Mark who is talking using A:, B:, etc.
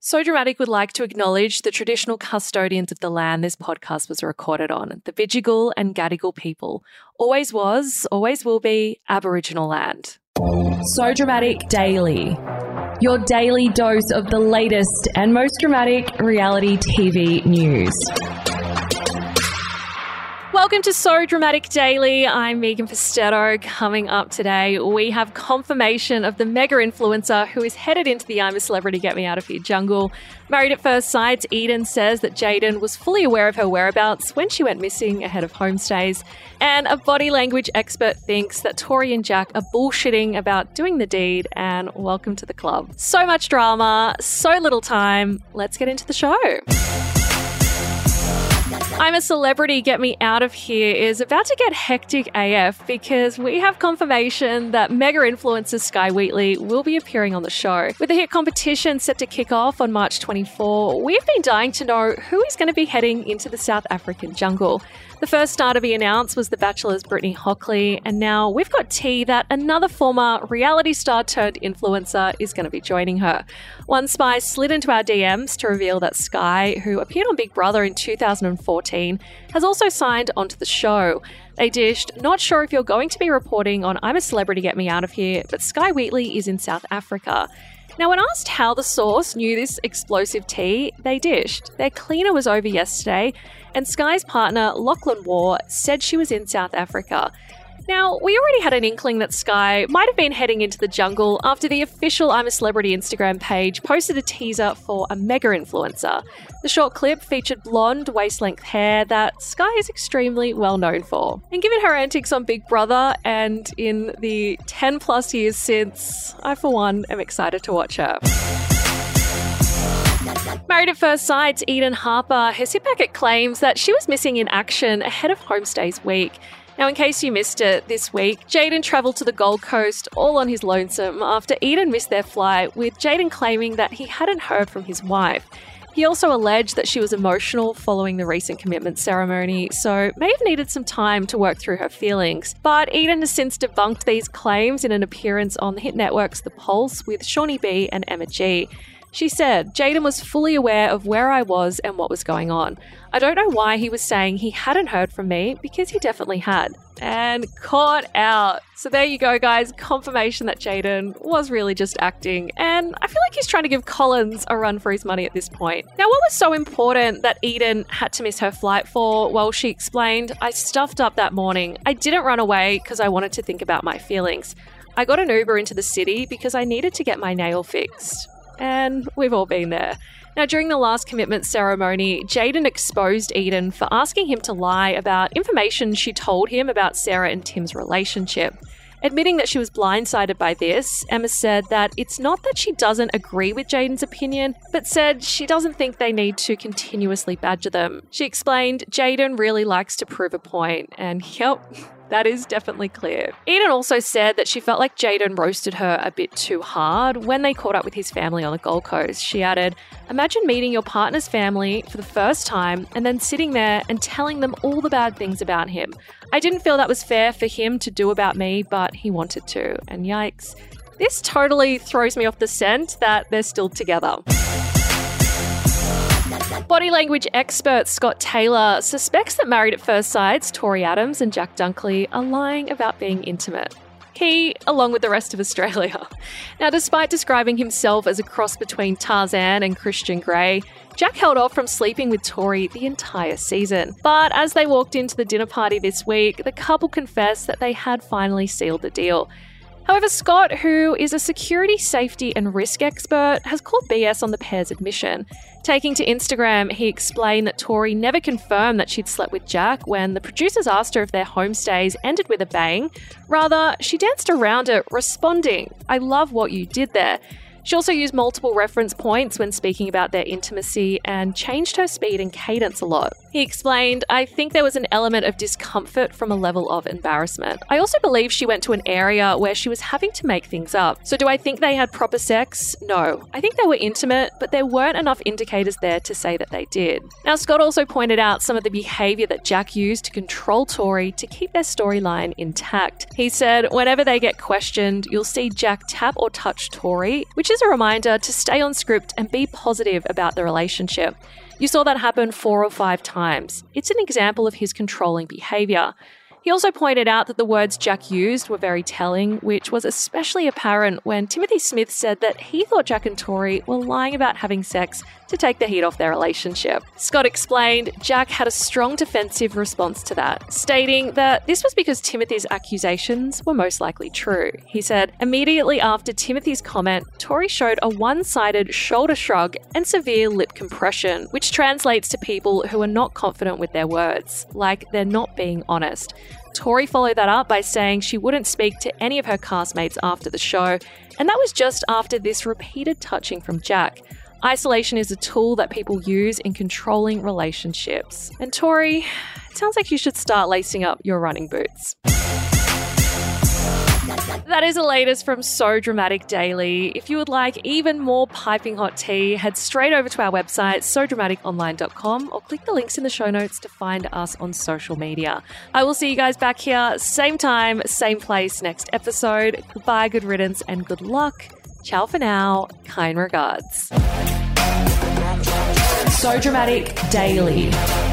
A: So Dramatic would like to acknowledge the traditional custodians of the land this podcast was recorded on, the Bidjigal and Gadigal people. Always was, always will be Aboriginal land.
B: So Dramatic Daily. Your daily dose of the latest and most dramatic reality TV news.
A: Welcome to So Dramatic Daily. I'm Megan Pistetto. Coming up today, we have confirmation of the mega influencer who is headed into the I'm a Celebrity, Get Me Out of Here jungle. Married at First Sight, Eden says that Jayden was fully aware of her whereabouts when she went missing ahead of homestays. And a body language expert thinks that Tori and Jack are bullshitting about doing the deed. And welcome to the club. So much drama, so little time. Let's get into the show. I'm a Celebrity, Get Me Out of Here is about to get hectic AF because we have confirmation that mega influencer Sky Wheatley will be appearing on the show. With the hit competition set to kick off on March 24, we've been dying to know who is going to be heading into the South African jungle. The first star to be announced was The Bachelor's Brittany Hockley, and now we've got tea that another former reality star turned influencer is going to be joining her. One spy slid into our DMs to reveal that Sky, who appeared on Big Brother in 2014, has also signed onto the show. They dished, "Not sure if you're going to be reporting on I'm a Celebrity, Get Me Out of Here, but Sky Wheatley is in South Africa." Now, when asked how the source knew this explosive tea, they dished. Their cleaner was over yesterday, and Sky's partner, Lachlan Waugh, said she was in South Africa. Now, we already had an inkling that Sky might have been heading into the jungle after the official I'm a Celebrity Instagram page posted a teaser for a mega influencer. The short clip featured blonde, waist-length hair that Sky is extremely well known for. And given her antics on Big Brother and in the 10 plus years since, I for one am excited to watch her. Married at First Sight, Eden Harper has hit back at claims that she was missing in action ahead of Homestays Week. Now, in case you missed it, this week, Jayden travelled to the Gold Coast all on his lonesome after Eden missed their flight, with Jayden claiming that he hadn't heard from his wife. He also alleged that she was emotional following the recent commitment ceremony, so may have needed some time to work through her feelings. But Eden has since debunked these claims in an appearance on the hit networks The Pulse with Shawnee B and Emma G. She said, "Jayden was fully aware of where I was and what was going on. I don't know why he was saying he hadn't heard from me, because he definitely had." And caught out. So there you go, guys. Confirmation that Jayden was really just acting. And I feel like he's trying to give Collins a run for his money at this point. Now, what was so important that Eden had to miss her flight for? Well, she explained, "I stuffed up that morning. I didn't run away because I wanted to think about my feelings. I got an Uber into the city because I needed to get my nail fixed." And we've all been there. Now, during the last commitment ceremony, Jayden exposed Eden for asking him to lie about information she told him about Sarah and Tim's relationship. Admitting that she was blindsided by this, Emma said that it's not that she doesn't agree with Jayden's opinion, but said she doesn't think they need to continuously badger them. She explained, "Jayden really likes to prove a point," and yep, that is definitely clear. Eden also said that she felt like Jayden roasted her a bit too hard when they caught up with his family on the Gold Coast. She added, "Imagine meeting your partner's family for the first time and then sitting there and telling them all the bad things about him. I didn't feel that was fair for him to do about me, but he wanted to." And yikes, this totally throws me off the scent that they're still together. Body language expert Scott Taylor suspects that Married at First Sight's Tori Adams and Jack Dunkley are lying about being intimate. He, along with the rest of Australia. Now, despite describing himself as a cross between Tarzan and Christian Grey, Jack held off from sleeping with Tori the entire season. But as they walked into the dinner party this week, the couple confessed that they had finally sealed the deal. However, Scott, who is a security, safety and risk expert, has called BS on the pair's admission. Taking to Instagram, he explained that Tori never confirmed that she'd slept with Jack when the producers asked her if their homestays ended with a bang. Rather, she danced around it, responding, "I love what you did there." She also used multiple reference points when speaking about their intimacy and changed her speed and cadence a lot. He explained, "I think there was an element of discomfort from a level of embarrassment. I also believe she went to an area where she was having to make things up. So do I think they had proper sex? No. I think they were intimate, but there weren't enough indicators there to say that they did." Now, Scott also pointed out some of the behaviour that Jack used to control Tori to keep their storyline intact. He said, "Whenever they get questioned, you'll see Jack tap or touch Tori, which is a reminder to stay on script and be positive about the relationship. You saw that happen 4 or 5 times. It's an example of his controlling behaviour." He also pointed out that the words Jack used were very telling, which was especially apparent when Timothy Smith said that he thought Jack and Tori were lying about having sex to take the heat off their relationship. Scott explained Jack had a strong defensive response to that, stating that this was because Timothy's accusations were most likely true. He said, "Immediately after Timothy's comment, Tori showed a one-sided shoulder shrug and severe lip compression, which translates to people who are not confident with their words, like they're not being honest." Tori followed that up by saying she wouldn't speak to any of her castmates after the show, and that was just after this repeated touching from Jack. Isolation is a tool that people use in controlling relationships. And Tori, it sounds like you should start lacing up your running boots. That is the latest from So Dramatic Daily. If you would like even more piping hot tea, head straight over to our website, sodramaticonline.com, or click the links in the show notes to find us on social media. I will see you guys back here, same time, same place next episode. Goodbye, good riddance, and good luck. Ciao for now. Kind regards.
B: So Dramatic Daily.